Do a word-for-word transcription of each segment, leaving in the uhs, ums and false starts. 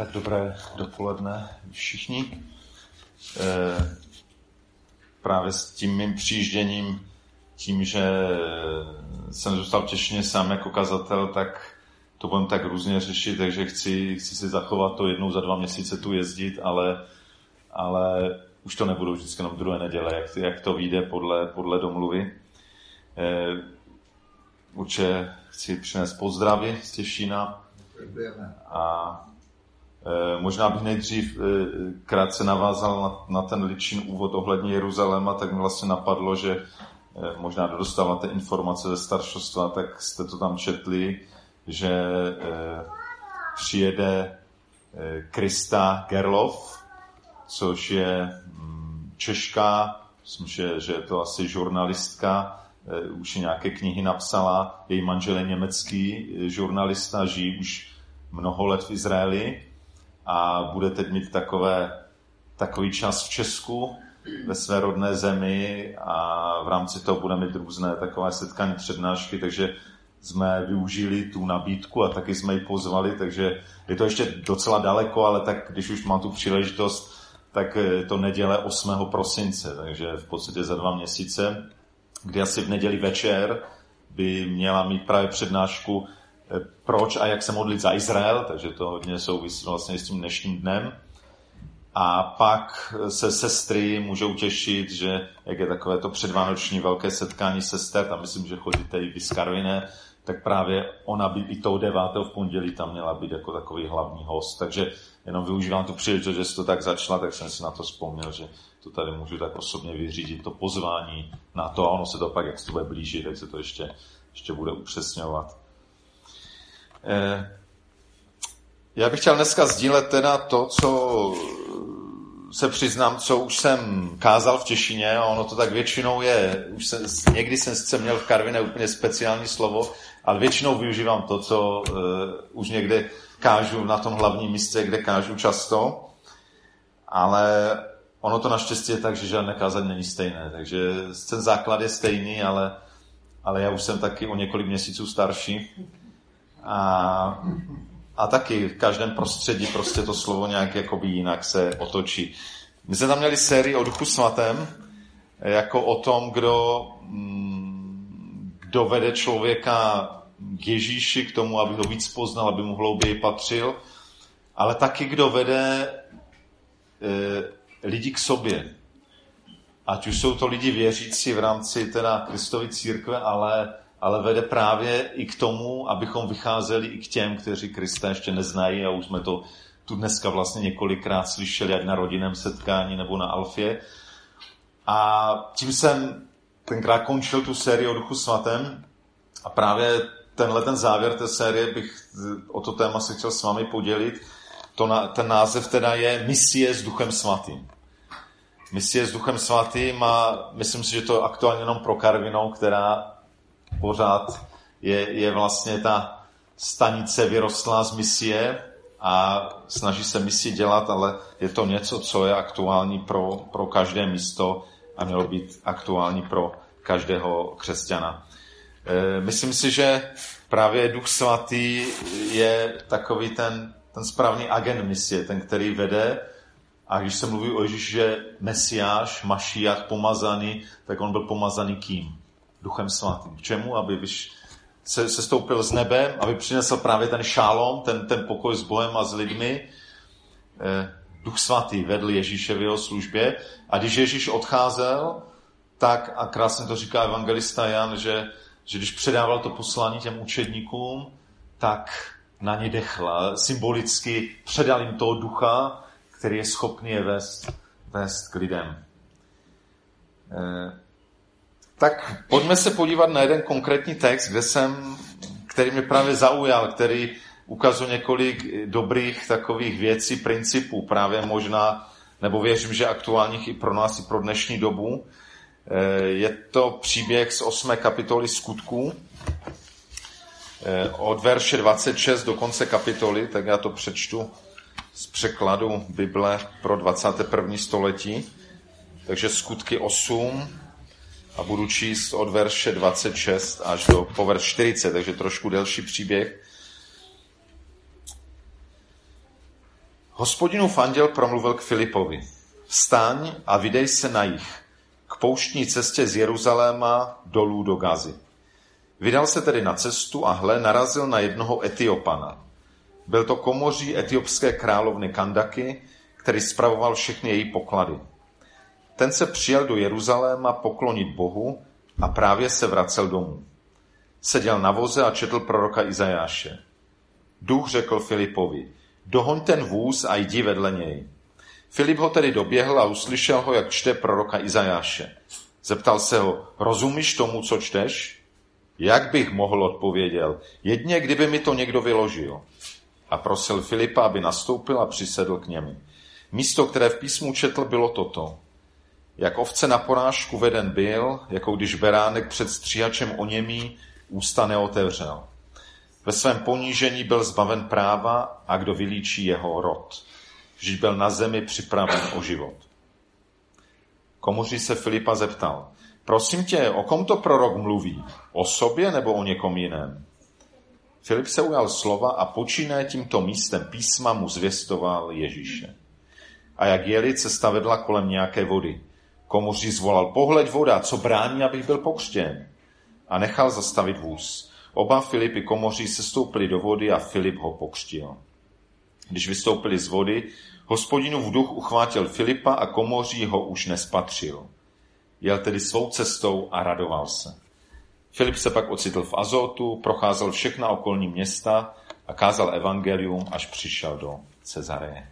Tak dobré dopoledne všichni. E, právě s tím mým přijížděním, tím, že jsem zůstal v Těšíně sám jako kazatel, tak to budeme tak různě řešit, takže chci, chci si zachovat to jednou za dva měsíce tu jezdit, ale, ale už to nebudou vždycky jenom druhé neděle, jak, jak to vyjde podle, podle domluvy. E, určitě chci přinést pozdravy z Těšína a e, možná bych nejdřív e, krátce navázal na, na ten Ličin úvod ohledně Jeruzaléma, tak mi vlastně napadlo, že e, možná dostáváte informace ze staršostva, tak jste to tam četli, že e, přijede e, Krista Gerlof, což je mm, Češka, myslím, že, že je to asi žurnalistka, e, už nějaké knihy napsala, její manžel je německý žurnalista, žijí už mnoho let v Izraeli a bude teď mít takové, takový čas v Česku, ve své rodné zemi a v rámci toho bude mít různé takové setkání, přednášky, takže jsme využili tu nabídku a taky jsme ji pozvali, takže je to ještě docela daleko, ale tak když už mám tu příležitost, tak je to neděle osmého prosince, takže v podstatě za dva měsíce, kdy asi v neděli večer by měla mít právě přednášku proč a jak se modlit za Izrael, takže to hodně souvisí vlastně s tím dnešním dnem. A pak se sestry můžou těšit, že jak je takové to předvánoční velké setkání sester, tam myslím, že chodíte i v Skarviné, tak právě ona by i toho devátého v pondělí tam měla být jako takový hlavní host. Takže jenom využívám tu příležitost, že jsi to tak začala, tak jsem si na to vzpomněl, že to tady můžu tak osobně vyřídit, to pozvání na to a ono se to pak, jak se to bude blížit, tak se to ještě, ještě bude upřesňovat. Eh, Já bych chtěl dneska sdílet teda to, co se přiznám, co už jsem kázal v Těšíně a ono to tak většinou je, už jsem, někdy jsem sice měl v Karviné úplně speciální slovo, ale většinou využívám to, co uh, už někde kážu na tom hlavním místě, kde kážu často, ale ono to naštěstí je tak, že žádné kázání není stejné, takže ten základ je stejný, ale, ale já už jsem taky o několik měsíců starší a A taky v každém prostředí prostě to slovo nějak jakoby jinak se otočí. My jsme tam měli sérii o Duchu svatém, jako o tom, kdo, kdo vede člověka k Ježíši, k tomu, aby ho víc poznal, aby mu hlouběji patřil, ale taky kdo vede e, lidi k sobě. Ať už jsou to lidi věřící v rámci teda Kristovy církve, ale ale vede právě i k tomu, abychom vycházeli i k těm, kteří Krista ještě neznají a už jsme to tu dneska vlastně několikrát slyšeli, ať na rodinném setkání nebo na Alfě. A tím jsem tenkrát končil tu sérii o Duchu svatém a právě tenhle ten závěr té série bych o to téma se chtěl s vámi podělit. To na, ten název teda je Misie s Duchem svatým. Misie s Duchem svatým a myslím si, že to je aktuálně jenom pro Karvinou, která pořád je, je vlastně ta stanice vyrostlá z misie a snaží se misi dělat, ale je to něco, co je aktuální pro, pro každé místo a mělo být aktuální pro každého křesťana. E, myslím si, že právě Duch svatý je takový ten, ten správný agent misie, ten, který vede. A když se mluví o Ježíši, že Mesiáš, Mašiach, pomazaný, tak on byl pomazaný kým? Duchem svatým. K čemu? Aby vyš, se, se stoupil z nebe, aby přinesl právě ten šálom, ten, ten pokoj s Bohem a s lidmi. Eh, Duch svatý vedl Ježíše v jeho službě a když Ježíš odcházel, tak, a krásně to říká evangelista Jan, že, že když předával to poslání těm učedníkům, tak na ně dechl. Symbolicky předal jim toho ducha, který je schopný je vést, vést k lidem. Eh, Tak pojďme se podívat na jeden konkrétní text, kde jsem, který mě právě zaujal, který ukazuje několik dobrých takových věcí, principů, právě možná, nebo věřím, že aktuálních i pro nás, i pro dnešní dobu. Je to příběh z osmé kapitoly Skutků, od verše dvacet šest do konce kapitoly, tak já to přečtu z překladu Bible pro dvacáté první století. Takže Skutky osm, a budu číst od verše dvacet šest až do po verš čtyřicet, takže trošku delší příběh. Hospodinův anděl promluvil k Filipovi. Vstaň a vydej se na jih, k pouštní cestě z Jeruzaléma dolů do Gazy. Vydal se tedy na cestu a hle, narazil na jednoho Etiopana. Byl to komoří etiopské královny Kandaky, který spravoval všechny její poklady. Ten se přijel do Jeruzaléma poklonit Bohu a právě se vracel domů. Seděl na voze a četl proroka Izajáše. Duch řekl Filipovi, dohoň ten vůz a jdi vedle něj. Filip ho tedy doběhl a uslyšel ho, jak čte proroka Izajáše. Zeptal se ho, rozumíš tomu, co čteš? Jak bych mohl, odpověděl, jedně kdyby mi to někdo vyložil. A prosil Filipa, aby nastoupil a přisedl k němu. Místo, které v písmu četl, bylo toto. Jak ovce na porážku veden byl, jako když beránek před stříhačem oněmí, ústa neotevřel. Ve svém ponížení byl zbaven práva a kdo vylíčí jeho rod. Vždyť byl na zemi připraven o život. Komoří se Filipa zeptal, prosím tě, o kom to prorok mluví? O sobě nebo o někom jiném? Filip se ujal slova a počínaje tímto místem písma mu zvěstoval Ježíše. A jak jeli, cesta vedla kolem nějaké vody. Komoří zvolal, pohleď voda, co brání, abych byl pokřtěn. A nechal zastavit vůz. Oba Filip i komoří sestoupili do vody a Filip ho pokřtil. Když vystoupili z vody, Hospodinův duch uchvátil Filipa a komoří ho už nespatřil. Jel tedy svou cestou a radoval se. Filip se pak ocitl v Azotu, procházel všechna okolní města a kázal evangelium, až přišel do Cezareje.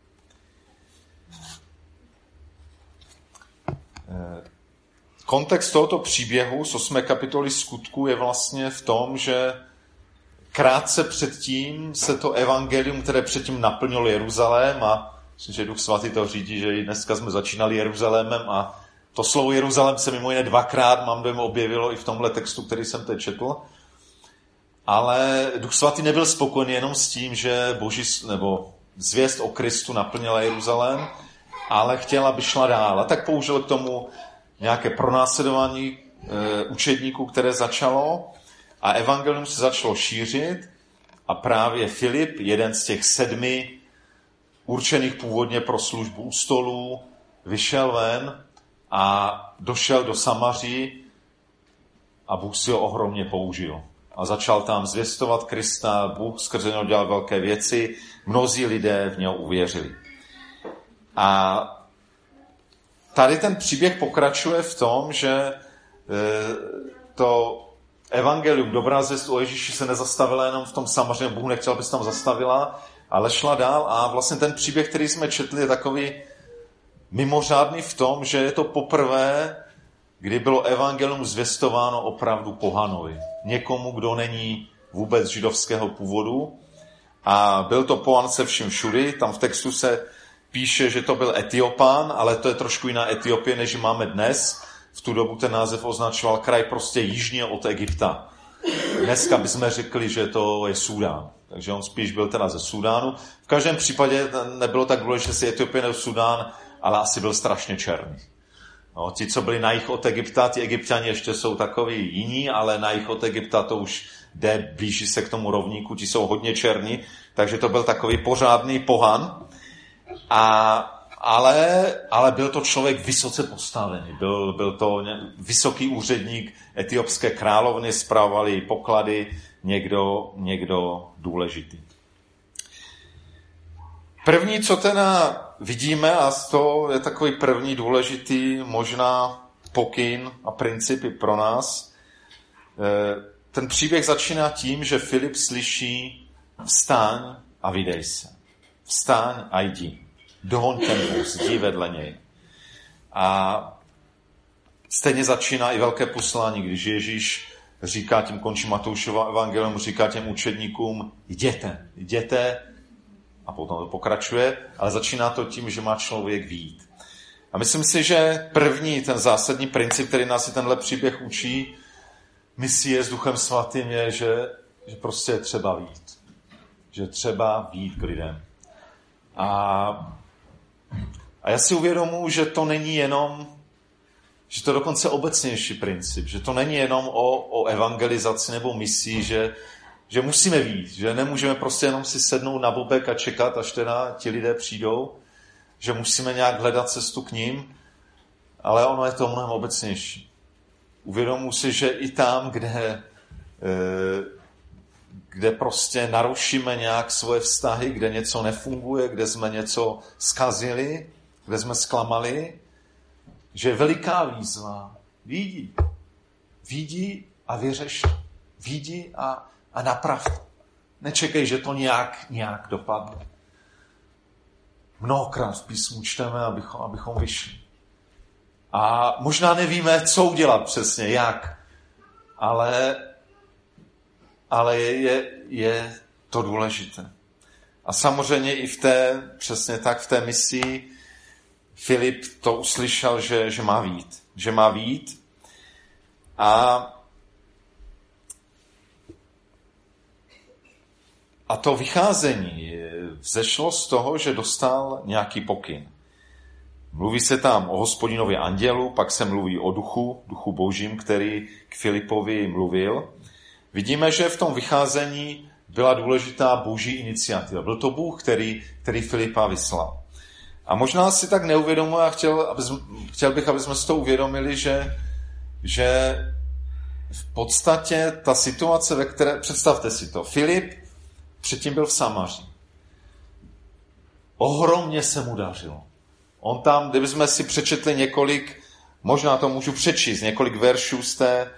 Kontext tohoto příběhu z osmé kapitoly Skutků je vlastně v tom, že krátce předtím se to evangelium, které předtím naplnilo Jeruzalém, a myslím, že Duch Svatý to řídí, že i dneska jsme začínali Jeruzalémem a to slovo Jeruzalém se mimo jiné dvakrát, mám dojem, objevilo i v tomhle textu, který jsem teď četl. Ale Duch Svatý nebyl spokojený jenom s tím, že boží, nebo zvěst o Kristu naplnila Jeruzalém, ale chtěl, aby šla dál. A tak použil k tomu nějaké pronásledování e, učedníků, které začalo, a evangelium se začalo šířit a právě Filip, jeden z těch sedmi určených původně pro službu u stolů, vyšel ven a došel do Samaří a Bůh si ho ohromně použil. A začal tam zvěstovat Krista, Bůh skrze něho dělal velké věci, mnozí lidé v něho uvěřili. A tady ten příběh pokračuje v tom, že to evangelium, dobrá zvěst o Ježíši se nezastavila jenom v tom Samaří, Bůh nechtěl, aby se tam zastavila, ale šla dál a vlastně ten příběh, který jsme četli, je takový mimořádný v tom, že je to poprvé, kdy bylo evangelium zvěstováno opravdu pohanovi. Někomu, kdo není vůbec židovského původu. A byl to pohan se vším všudy. Tam v textu se píše, že to byl Etiopán, ale to je trošku jiná Etiopie, než máme dnes. V tu dobu ten název označoval kraj prostě jižně od Egypta. Dneska bychom řekli, že to je Súdán. Takže on spíš byl teda ze Súdánu. V každém případě nebylo tak důležité, jestli Etiopie nebo Súdán, ale asi byl strašně černý. No, ti, co byli na jih od Egypta, ti Egypťani ještě jsou takový jiní, ale na jih od Egypta to už jde, blíží se k tomu rovníku, ti jsou hodně černí, takže to byl takový pořádný pohan. A, ale, ale byl to člověk vysoce postavený, byl, byl to vysoký úředník etiopské královny, spravoval její poklady, někdo, někdo důležitý. První, co teda vidíme, a to je takový první důležitý možná pokyn a principy pro nás, ten příběh začíná tím, že Filip slyší vstaň a vydej se. Vstaň a jdi. Dohoň ten vůz, jdi vedle něj. A stejně začíná i velké poslání, když Ježíš říká, tím končí Matoušova evangelium, říká těm učedníkům, jděte, jděte, a potom to pokračuje, ale začíná to tím, že má člověk vyjít. A myslím si, že první, ten zásadní princip, který nás i tenhle příběh učí, misie s Duchem Svatým, je, že, že prostě je třeba vyjít. Že třeba vyjít k lidem. A, a já si uvědomuji, že to není jenom, že to je dokonce obecnější princip, že to není jenom o, o evangelizaci nebo misii, že že musíme vyjít, že nemůžeme prostě jenom si sednout na bobek a čekat, až teda ti lidé přijdou, že musíme nějak hledat cestu k ním, ale ono je to mnohem obecnější. Uvědomuji si, že i tam, kde, kde prostě narušíme nějak svoje vztahy, kde něco nefunguje, kde jsme něco zkazili, kde jsme zklamali, že je veliká výzva. Vidí. Vidí a vyřeš. Vidí a, a naprav. Nečekej, že to nějak, nějak dopadne. Mnohokrát v písmu čteme, abychom, abychom vyšli. A možná nevíme, co udělat přesně, jak. Ale, ale je, je to důležité. A samozřejmě i v té, přesně tak v té misi Filip to uslyšel, že, že má vyjít. Že má vyjít. A, a to vycházení vzešlo z toho, že dostal nějaký pokyn. Mluví se tam o Hospodinově andělu, pak se mluví o duchu, duchu božím, který k Filipovi mluvil. Vidíme, že v tom vycházení byla důležitá boží iniciativa. Byl to Bůh, který, který Filipa vyslal. A možná si tak neuvědomuje a chtěl, aby, chtěl bych, aby jsme si to uvědomili, že, že v podstatě ta situace, ve které, představte si to, Filip předtím byl v Samaří. Ohromně se mu dařilo. On tam, kdybychom si přečetli několik, možná to můžu přečíst, několik veršů z té,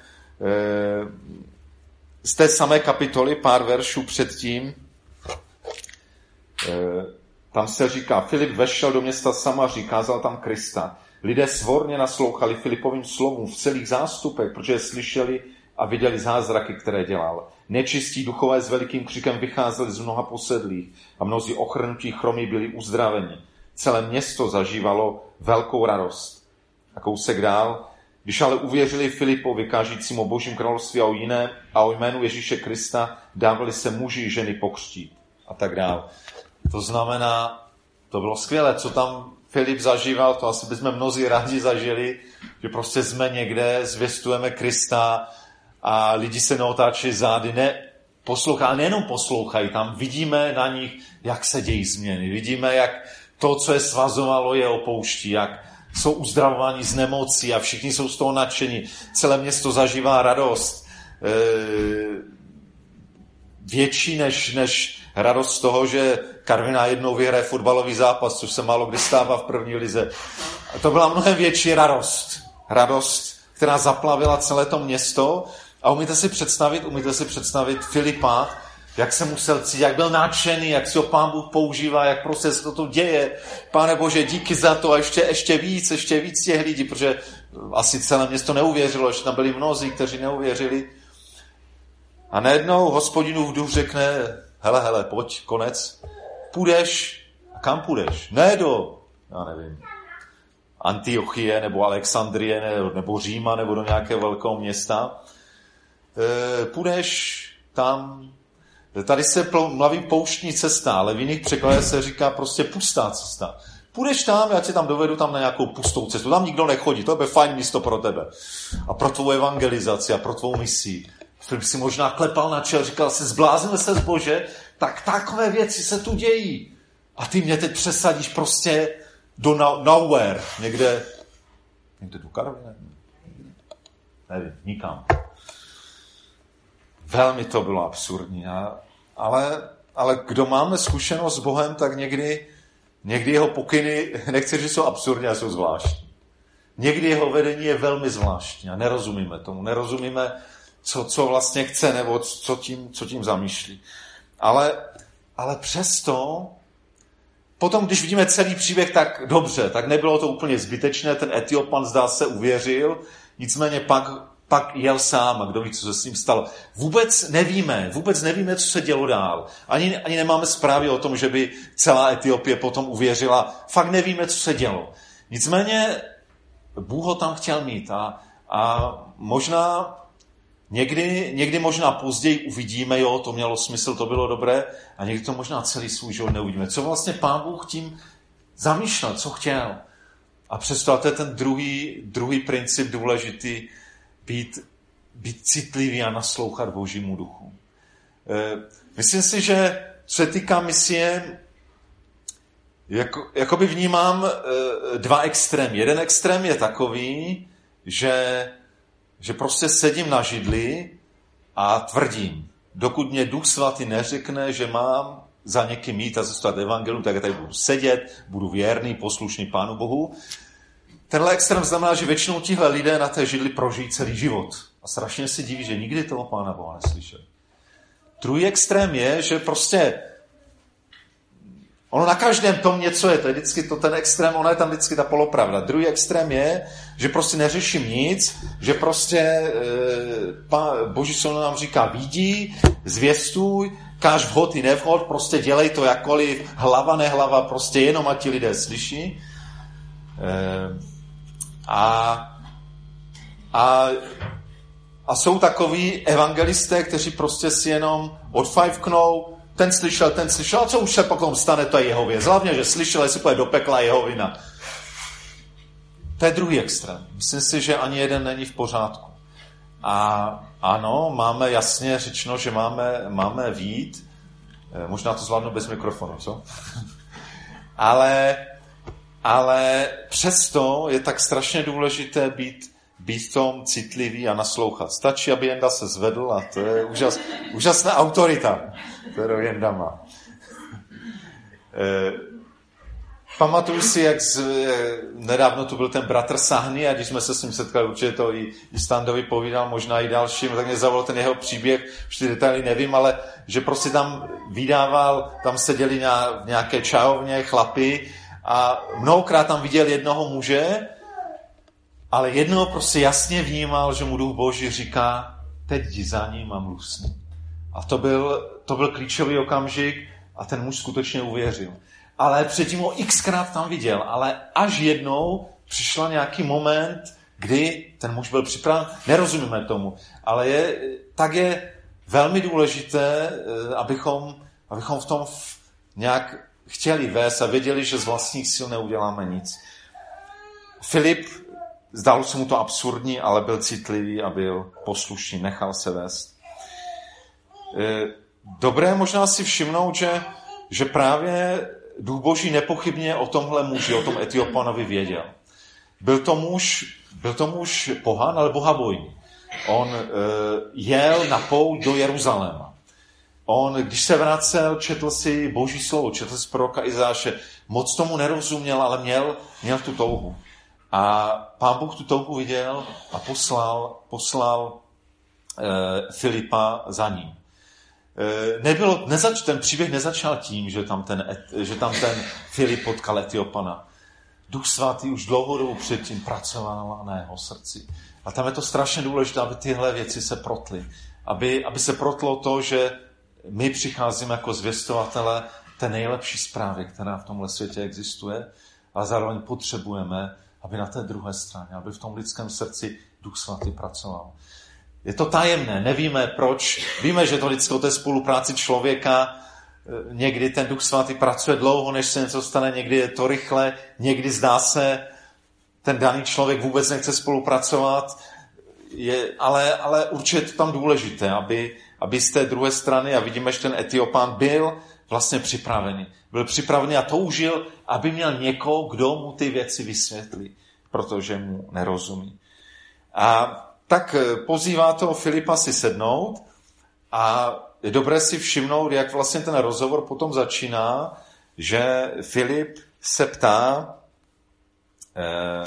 z té samé kapitoly, pár veršů předtím, tam se říká, Filip vešel do města Samaří, kázal tam Krista. Lidé svorně naslouchali Filipovým slovům v celých zástupech, protože slyšeli a viděli zázraky, které dělal. Nečistí duchové s velikým křikem vycházeli z mnoha posedlých a mnozí ochrnutí chromí byli uzdraveni. Celé město zažívalo velkou radost. A kousek dál, když ale uvěřili Filipovi, kážícím o Božím království a o jiné a o jménu Ježíše Krista, dávali se muži ženy pokřtít a tak dál. To znamená, to bylo skvělé, co tam Filip zažíval, to asi bychom mnozí rádi zažili, že prostě jsme někde, zvěstujeme Krista a lidi se neotáčí zády, ne, poslouchají, a nejenom poslouchají, tam vidíme na nich, jak se dějí změny, vidíme, jak to, co je svazovalo, je opouští, jak jsou uzdravováni z nemocí a všichni jsou z toho nadšení. Celé město zažívá radost. E, větší než, než radost z toho, že Karviná jednou vyhraje fotbalový zápas, což se málo kdy stává v první lize. A to byla mnohem větší radost. Radost, která zaplavila celé to město. A umíte si představit, umíte si představit Filipa, jak se musel cítit, jak byl nadšený, jak si ho Pán Bůh používá, jak prostě se to děje. Pane Bože, díky za to a ještě, ještě víc, ještě víc těch lidí, protože asi celé město neuvěřilo, že tam byli mnozí, kteří neuvěřili. A najednou Hospodinův duch řekne, hele, hele, pojď, konec, půjdeš, a kam půjdeš? Ne do, já nevím, Antiochie, nebo Alexandrie, nebo, nebo Říma, nebo do nějakého velkého města. E, půjdeš tam. Tady se mluví pouštní cesta, ale v jiných překladech se říká prostě pustá cesta. Půjdeš tam, já tě tam dovedu tam na nějakou pustou cestu. Tam nikdo nechodí, to je fajn místo pro tebe. A pro tvou evangelizaci a pro tvou misi. Filip si možná klepal na čel, říkal si, zbláznil se z Bože, tak takové věci se tu dějí. A ty mě teď přesadíš prostě do nowhere, někde, někde do Karviny, nevím, nikam. Velmi to bylo absurdní, ale, ale kdo máme zkušenost s Bohem, tak někdy, někdy jeho pokyny, nechci říct, jsou absurdní, ale jsou zvláštní. Někdy jeho vedení je velmi zvláštní a nerozumíme tomu, nerozumíme, co, co vlastně chce nebo co tím, co tím zamýšlí. Ale, ale přesto, potom, když vidíme celý příběh, tak dobře, tak nebylo to úplně zbytečné, ten Etiopan zdá se uvěřil, nicméně pak pak jel sám a kdo ví, co se s ním stalo. Vůbec nevíme, vůbec nevíme, co se dělo dál. Ani, ani nemáme zprávy o tom, že by celá Etiopie potom uvěřila. Fakt nevíme, co se dělo. Nicméně Bůh ho tam chtěl mít a, a možná někdy, někdy možná později uvidíme, jo, to mělo smysl, to bylo dobré a někdy to možná celý svůj život neuvidíme. Co vlastně Pán Bůh tím zamýšlel, co chtěl. A přesto to je ten druhý, druhý princip důležitý, Být, být citlivý a naslouchat Božímu duchu. Myslím si, že co se týká misie, jako, jakoby vnímám dva extrémy. Jeden extrém je takový, že, že prostě sedím na židli a tvrdím, dokud mě Duch Svatý neřekne, že mám za někým jít a zůstat evangelium, tak já tady budu sedět, budu věrný, poslušný Pánu Bohu. Tenhle extrém znamená, že většinou tihle lidé na té židli prožijí celý život. A strašně se diví, že nikdy toho Pána Boha neslyšeli. Druhý extrém je, že prostě ono na každém tom něco je, to je vždycky to ten extrém, ono je tam vždycky ta polopravda. Druhý extrém je, že prostě neřeším nic, že prostě e, pa, Boží slovo nám říká vidí, zvěstuj, káž vhod i nevhod, prostě dělej to jakkoliv, hlava nehlava, prostě jenom a ti lidé slyší. E, a, a, a jsou takoví evangelisté, kteří prostě si jenom odfajfknou, ten slyšel, ten slyšel, a co už se potom stane, to je jeho věc. Hlavně, že slyšel, jestli půjde do pekla, jeho vina. To je druhý extrém. Myslím si, že ani jeden není v pořádku. A ano, máme jasně řečeno, že máme, máme vít. Možná to zvládnu bez mikrofonu, co? ale, ale přesto je tak strašně důležité být být tom citlivý a naslouchat. Stačí, aby Jenda se zvedl a to je úžas, úžasná autorita, kterou Jenda má. E, pamatuju si, jak z, e, nedávno tu byl ten bratr Sahny a když jsme se s ním setkali, určitě to i, i Standovi povídal, možná i dalším, tak mě zavolal ten jeho příběh, už ty detaily nevím, ale že prostě tam vydával, tam seděli v nějaké čajovně chlapi a mnohokrát tam viděl jednoho muže, ale jednoho prostě jasně vnímal, že mu Duch Boží říká, teď jdi za ním a mluv s ním. A to byl, to byl klíčový okamžik a ten muž skutečně uvěřil. Ale předtím ho xkrát tam viděl, ale až jednou přišel nějaký moment, kdy ten muž byl připraven, nerozumíme tomu, ale je, tak je velmi důležité, abychom, abychom v tom nějak chtěli vést a věděli, že z vlastních sil neuděláme nic. Filip, zdálo se mu to absurdní, ale byl citlivý a byl poslušný, nechal se vést. Dobré možná si všimnout, že, že právě Duch Boží nepochybně o tomhle muži, o tom Etiopanovi věděl. Byl to muž, byl to muž pohan, ale bohabojný. On e, jel na pouť do Jeruzaléma. On, když se vracel, četl si Boží slovo, četl si proroka Izáše. Moc tomu nerozuměl, ale měl, měl tu touhu. A Pán Bůh tu touhu viděl a poslal, poslal e, Filipa za ním. E, nebylo, nezač, ten příběh nezačal tím, že tam ten, že tam ten Filip potkal Etiopana. Duch Svatý už dlouhodobou předtím pracoval na jeho srdci. A tam je to strašně důležité, aby tyhle věci se protly. Aby, aby se protlo to, že my přicházíme jako zvěstovatele té nejlepší zprávy, která v tomhle světě existuje, a zároveň potřebujeme, aby na té druhé straně, aby v tom lidském srdci Duch Svatý pracoval. Je to tajemné, nevíme proč. Víme, že to vždycky o té spolupráci člověka, někdy ten Duch Svatý pracuje dlouho, než se něco stane, někdy je to rychle, někdy zdá se, ten daný člověk vůbec nechce spolupracovat, je, ale, ale určitě je to tam důležité, aby, aby z té druhé strany, a vidíme, že ten Etiopán byl vlastně připravený. Byl připravený a toužil, aby měl někoho, kdo mu ty věci vysvětlí, protože mu nerozumí. A tak pozývá toho Filipa si sednout a je dobré si všimnout, jak vlastně ten rozhovor potom začíná, že Filip se ptá, eh,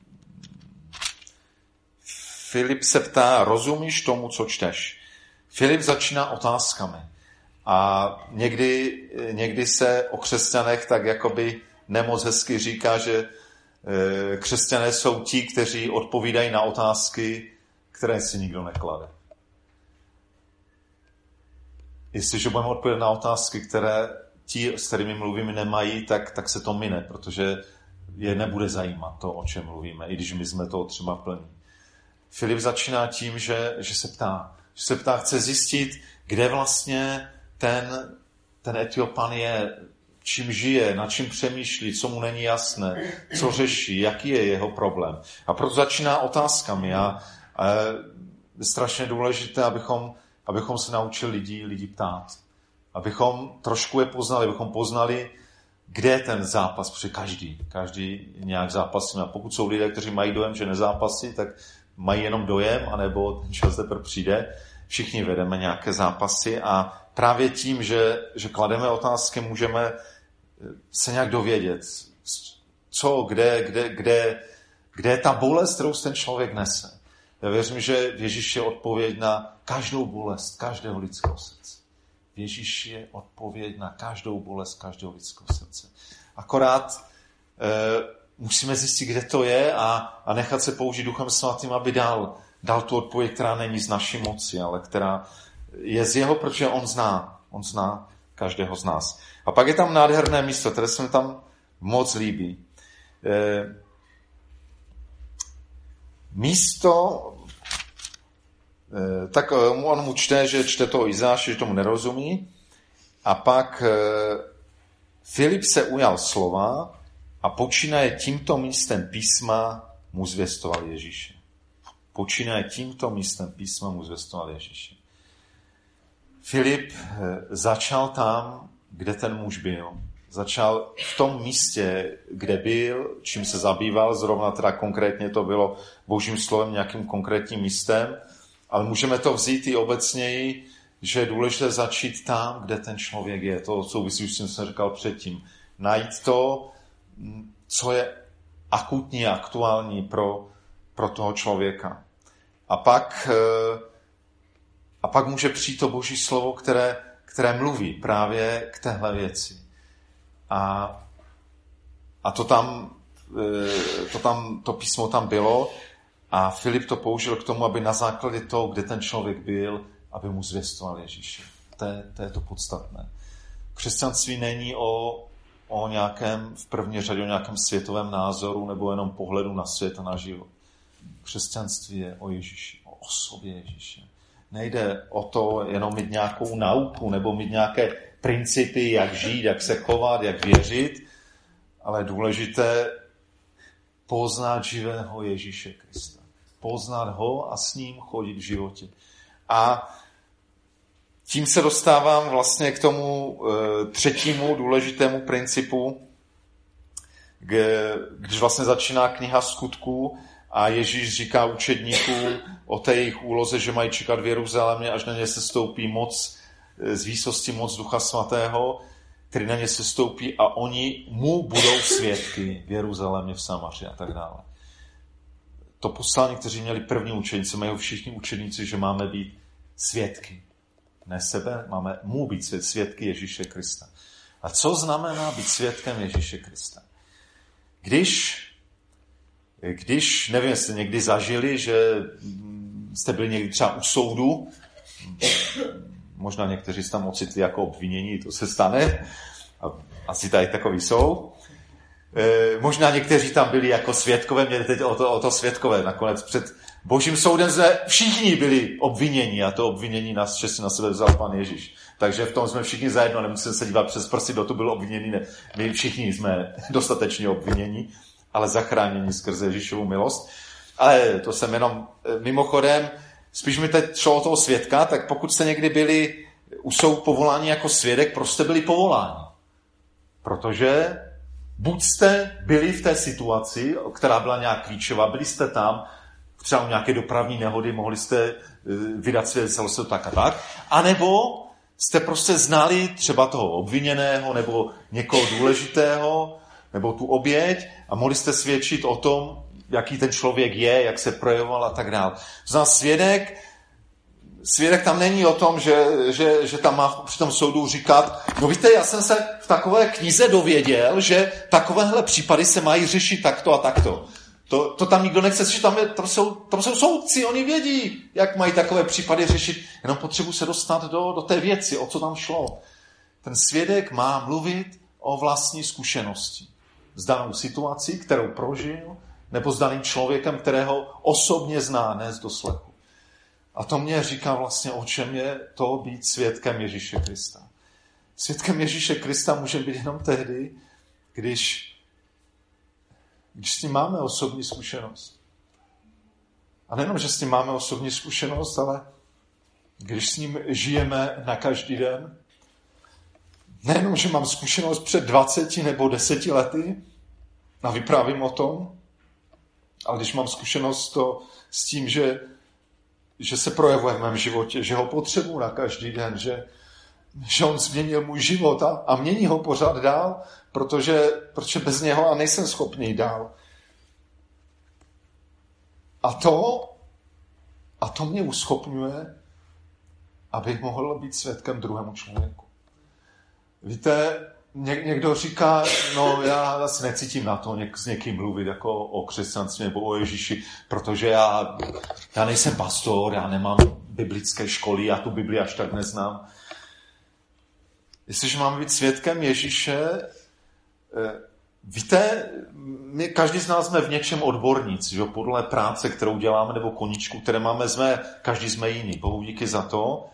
Filip se ptá, rozumíš tomu, co čteš? Filip začíná otázkami. A někdy, někdy se o křesťanech tak jakoby nemoc hezky říká, že eh, křesťané jsou ti, kteří odpovídají na otázky, které si nikdo neklade. Jestliže budeme odpovědět na otázky, které ti, s kterými mluvíme, nemají, tak, tak se to mine, protože je nebude zajímat to, o čem mluvíme, i když my jsme toho třeba plní. Filip začíná tím, že, že se ptá. Že se ptá, chce zjistit, kde vlastně ten, ten Etiopan je, čím žije, nad čím přemýšlí, co mu není jasné, co řeší, jaký je jeho problém. A proto začíná otázkami. A, a je strašně důležité, abychom abychom se naučili lidi, lidi ptát. Abychom trošku je poznali, abychom poznali, kde je ten zápas, protože každý, každý nějak zápasí. A pokud jsou lidé, kteří mají dojem, že nezápasí, tak mají jenom dojem, anebo ten čas teprve přijde. Všichni vedeme nějaké zápasy a právě tím, že, že klademe otázky, můžeme se nějak dovědět, co, kde, kde, kde, kde je ta bolest, kterou ten člověk nese. Já věřím, že Ježíš je odpověď na každou bolest každého lidského srdce. Ježíš je odpověď na každou bolest každého lidského srdce. Akorát e, musíme zjistit, kde to je a, a nechat se použít Duchem Svatým, aby dal, dal tu odpověď, která není z naší moci, ale která je z jeho, protože on zná. On zná každého z nás. A pak je tam nádherné místo, které se mi tam moc líbí. E, místo, e, tak on mu čte, že čte to Izáše, že tomu nerozumí. A pak e, Filip se ujal slova a počínaje tímto místem písma mu zvěstoval Ježíše. Počínaje tímto místem písma mu zvěstoval Ježíše. Filip začal tam, kde ten muž byl. Začal v tom místě, kde byl, čím se zabýval, zrovna teda konkrétně to bylo Božím slovem, nějakým konkrétním místem, ale můžeme to vzít i obecněji, že je důležité začít tam, kde ten člověk je. To souvisí, už jsem se říkal předtím. Najít to, co je akutní a aktuální pro, pro toho člověka. A pak... A pak může přijít to Boží slovo, které, které mluví právě k téhle věci. A, a to tam, to tam, to písmo tam bylo a Filip to použil k tomu, aby na základě toho, kde ten člověk byl, aby mu zvěstoval Ježíše. To je to, je to podstatné. Křesťanství není o, o nějakém, v první řadě o nějakém světovém názoru nebo jenom pohledu na svět a na život. Křesťanství je o Ježíši, o osobě Ježíše. Nejde o to jenom mít nějakou nauku nebo mít nějaké principy, jak žít, jak se chovat, jak věřit, ale je důležité poznat živého Ježíše Krista. Poznat ho a s ním chodit v životě. A tím se dostávám vlastně k tomu e, třetímu důležitému principu, kde, když vlastně začíná kniha Skutků, a Ježíš říká učedníkům o té jejich úloze, že mají čekat v Jeruzalémě, až na ně se stoupí moc, z výsosti moc Ducha Svatého, který na ně se stoupí a oni mu budou svědky v Jeruzalémě, v Samaři a tak dále. To poslání, kteří měli první učeníci, mají všichni učeníci, že máme být svědky. Ne sebe, máme mu být svědky Ježíše Krista. A co znamená být svědkem Ježíše Krista? Když Když, nevím, jestli někdy zažili, že jste byli někdy třeba u soudu, možná někteří se tam ocitli jako obvinění, to se stane, a asi tady takový jsou. E, možná někteří tam byli jako svědkové, měli teď o to, o to svědkové. Nakonec před Božím soudem jsme všichni byli obviněni a to obvinění nás čestně na sebe vzal Pan Ježíš. Takže v tom jsme všichni zajedno, nemusíme se dívat přes prsty, kdo tu byl obviněný, ne. My všichni jsme dostatečně obviněni, ale zachránění skrze Ježíšovu milost. Ale to jsem jenom mimochodem, spíš mi teď šlo o toho svědka, tak pokud jste někdy byli u soudu povoláni jako svědek, proč jste byli povoláni? Protože buď jste byli v té situaci, která byla nějak klíčová, byli jste tam, třeba u nějaké dopravní nehody, mohli jste vydat svědectví tak a tak, anebo jste prostě znali třeba toho obviněného nebo někoho důležitého, nebo tu oběť a mohli jste svědčit o tom, jaký ten člověk je, jak se projevoval a tak dále. To znamená, svědek, svědek tam není o tom, že, že, že tam má při tom soudu říkat, no víte, já jsem se v takové knize dověděl, že takovéhle případy se mají řešit takto a takto. To, to tam nikdo nechce slyšet, tam, je, tam, jsou, tam jsou soudci, oni vědí, jak mají takové případy řešit, jenom potřebuji se dostat do, do té věci, o co tam šlo. Ten svědek má mluvit o vlastní zkušenosti s danou situací, kterou prožil, nebo s daným člověkem, kterého osobně zná, ne z doslechu. A to mě říká vlastně, o čem je to být svědkem Ježíše Krista. Svědkem Ježíše Krista může být jenom tehdy, když, když s ním máme osobní zkušenost. A nejenom, že s ním máme osobní zkušenost, ale když s ním žijeme na každý den, nejenom, že mám zkušenost před dvaceti nebo deseti lety a vyprávím o tom, ale když mám zkušenost to s tím, že, že se projevuje v mém životě, že ho potřebuji na každý den, že, že on změnil můj život a, a mění ho pořád dál, protože, protože bez něho já nejsem schopný dál. A to, a to mě uschopňuje, abych mohl být svědkem druhému člověku. Víte, ně, někdo říká, no já asi necítím na to něk, s někým mluvit jako o křesťanství nebo o Ježíši, protože já, já nejsem pastor, já nemám biblické školy, já tu Bibli až tak neznám. Jestliže máme být svědkem Ježíše, víte, my každý z nás jsme v něčem odborníci, že? Podle práce, kterou děláme, nebo koníčku, které máme, jsme, každý jsme jiný. Bohu díky za to.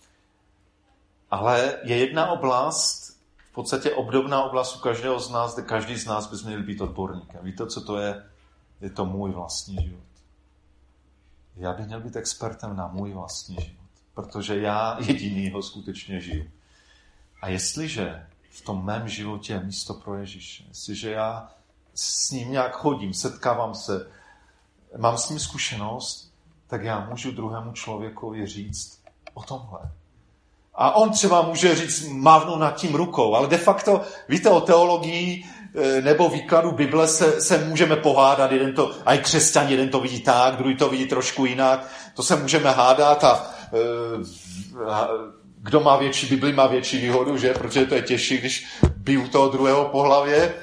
Ale je jedna oblast, v podstatě obdobná oblast u každého z nás, kde každý z nás by měl být odborníkem. Víte, co to je? Je to můj vlastní život. Já bych měl být expertem na můj vlastní život, protože já jediný ho skutečně žiju. A jestliže v tom mém životě je místo pro Ježíše, jestliže já s ním nějak chodím, setkávám se, mám s ním zkušenost, tak já můžu druhému člověkovi říct o tomhle. A on třeba může říct, mávnout nad tím rukou, ale de facto, víte, o teologii nebo výkladu Bible se, se můžeme pohádat, jeden to, a i křesťan, jeden to vidí tak, druhý to vidí trošku jinak, to se můžeme hádat a, a kdo má větší Bibli, má větší výhodu, že? Protože to je těžší, když biju toho druhého po hlavě.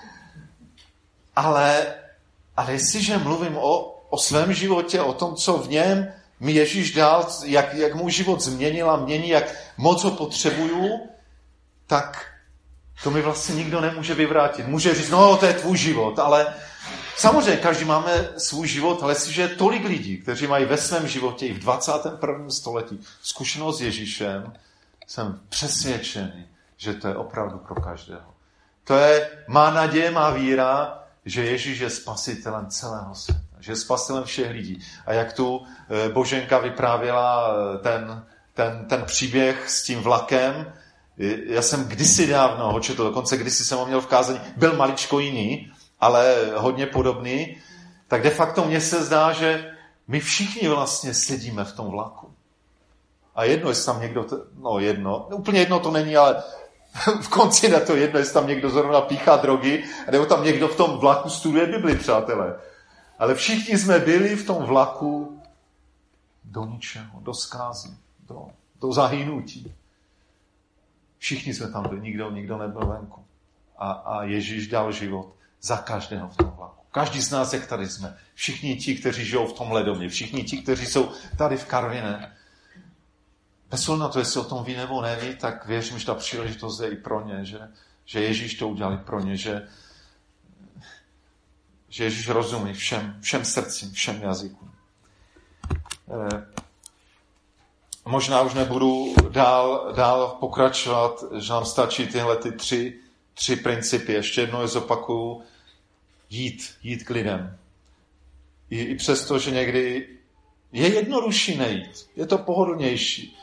Ale, ale jestliže mluvím o, o svém životě, o tom, co v něm mi Ježíš dal, jak, jak můj život změnil a mění, jak moc ho potřebuju, tak to mi vlastně nikdo nemůže vyvrátit. Může říct, no to je tvůj život, ale samozřejmě každý máme svůj život, ale jestliže je tolik lidí, kteří mají ve svém životě i v dvacátém prvním století zkušenost s Ježíšem, jsem přesvědčený, že to je opravdu pro každého. To je má naděje, má víra, že Ježíš je spasitelem celého světa, že je spasitelem všech lidí. A jak tu Boženka vyprávěla ten, ten, ten příběh s tím vlakem, já jsem kdysi dávno ho četl, dokonce kdysi jsem ho měl v kázání, byl maličko jiný, ale hodně podobný, tak de facto mně se zdá, že my všichni vlastně sedíme v tom vlaku. A jedno, jestli tam někdo, no jedno, úplně jedno to není, ale v konci na to jedno, jestli tam někdo zrovna píchá drogy, nebo tam někdo v tom vlaku studuje Bibli, přátelé. Ale všichni jsme byli v tom vlaku do ničeho, do zkázy, do, do zahynutí. Všichni jsme tam byli, nikdo, nikdo nebyl venku. A, a Ježíš dal život za každého v tom vlaku. Každý z nás, jak tady jsme. Všichni ti, kteří žijou v tomhle domě. Všichni ti, kteří jsou tady v Karviné. Bez ohledu na to, jestli o tom ví nebo neví, tak věřím, že ta příležitost je i pro ně, že, že Ježíš to udělal i pro ně, že, že Ježíš rozumí všem, všem srdcím, všem jazykům. Eh, možná už nebudu dál, dál pokračovat, že nám stačí tyhle ty tři, tři principy. Ještě jednou je zopakuju. Jít, jít k lidem. I, i přesto, že někdy je jednodušší nejít. Je to pohodlnější.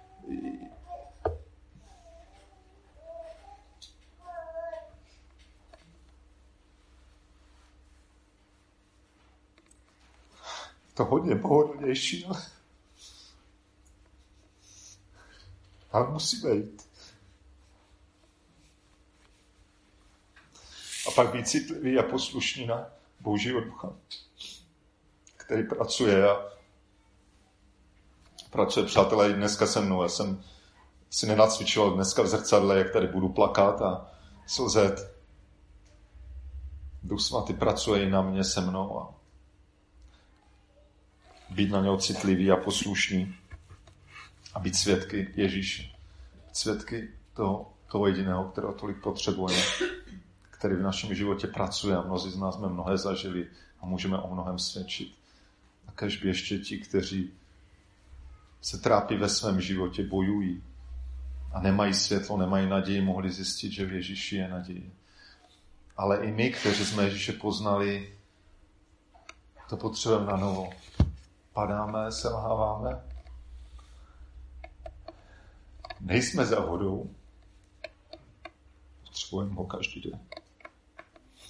To hodně pohodlnější, ale, ale musíme jít. A pak být citlivý a poslušný na Božího ducha, který pracuje a pracuje, přátelé, i dneska se mnou. Já jsem si nenacvičoval dneska v zrcadle, jak tady budu plakat a slzet. Duch svatý pracuje i na mě, se mnou a být na něho citlivý a poslušný a být svědky Ježíše. Svědky toho, toho jediného, kterého tolik potřebujeme, který v našem životě pracuje a mnozí z nás jsme mnohé zažili a můžeme o mnohem svědčit. A kéžby ještě ti, kteří se trápí ve svém životě, bojují a nemají světlo, nemají naději, mohli zjistit, že v Ježíši je naděje. Ale i my, kteří jsme Ježíše poznali, to potřebujeme na novo. Padáme, selháváme, nejsme za vodou, potřebujeme ho každý den.